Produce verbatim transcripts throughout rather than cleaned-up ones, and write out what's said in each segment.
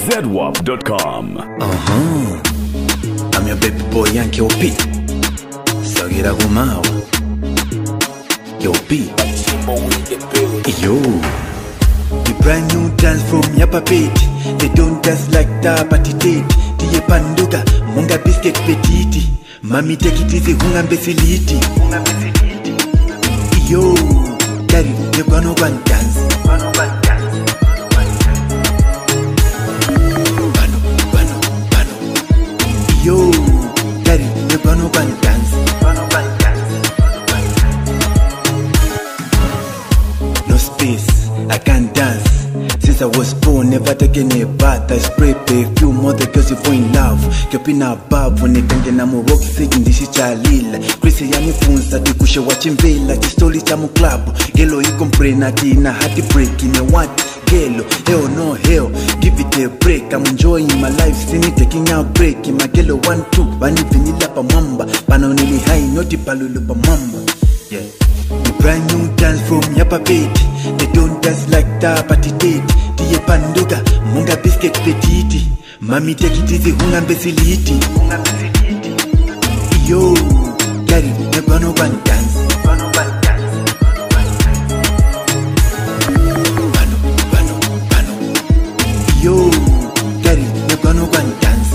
Z W A P dot com. Uh-huh. I'm your baby boy Yankee O P. Sagira Gumawa. Yo P. Yo. The brand new dance from Yapapeti. They don't dance like that, but it did. Tiye panduka, munga biscuit petiti. Mami take it easy, hunga mbesiliti. Yo, daddy, you gonna go and dance. Bano, bano, bano. Yo, daddy, you gonna go and dance. No space, I can't dance. Since I was born, never taken a bath. I spray perfume, more the girls you fall in love. Kepina above, when they can't get no rock sitting, this is Chalila. Chrissy Yani Funsa, the Kusha watching Villa, the story Chamu Club. Gelo, you complain at in a hearty break in a what? Gelo, hell no hell, give it a break. I'm enjoying my life, seeing it taking out break. In my Gelo one, two, one vanilla pa mamba. Panonili high, not the palulu pa mamba. Yeah. The brand new dance from Yapapeti. They don't dance like that, but it did. Tiye panduka, munga biscuit petiti. Mami take it easy, hunga mbesiliti. Yo, daddy, you gonna go and dance. Bano, bano, bano. Yo, daddy, you gonna go and dance.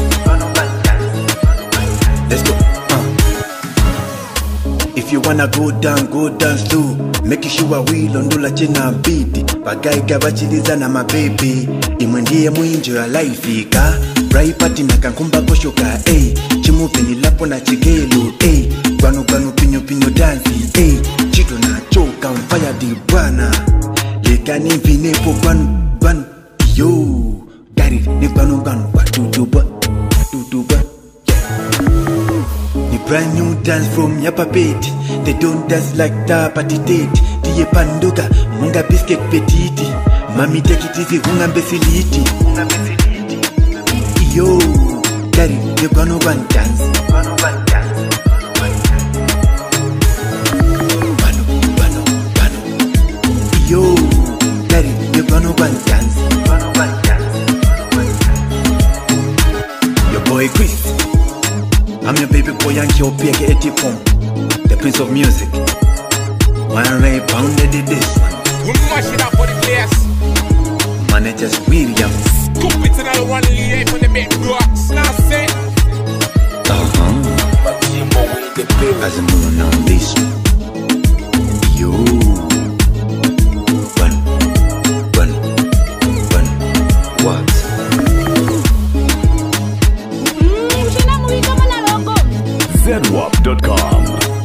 Let's go. Uh. If you wanna go down, go down slow. Make sure we londola chena beat. Bagai kabachiliza na mababy. Imwendie mwinjo ya life ika. Brai party na kankumba koshoka. Ey, chimu peni lapo na chigelu. Ey, gwanu gwanu pinyo pinyo dansi. Ey, chito na choka mfaya di bwana. Lekani vinepo gwanu gwanu. Yo, gari ni gwanu gwanu. Watutuba, watutuba. Brand new dance from Yapapeti. They don't dance like that, but it did. Tiye panduka, munga biscuit petiti. Mami take it easy, hunga mbesiliti. Yo, daddy, you gonna go and dance. Bano, bano, bano. Yo, daddy, you gonna go and dance. Your boy Chris. I'm your baby boy Yankee O P, aka T-Form, the prince of music. One Ray pounded it this one. We mash it up for the place. Managers William. Scoop it to the one live on the big blocks. Now say. Uh-huh. As a moon on this one. Yo. One, one, one. What? Z W A P dot com.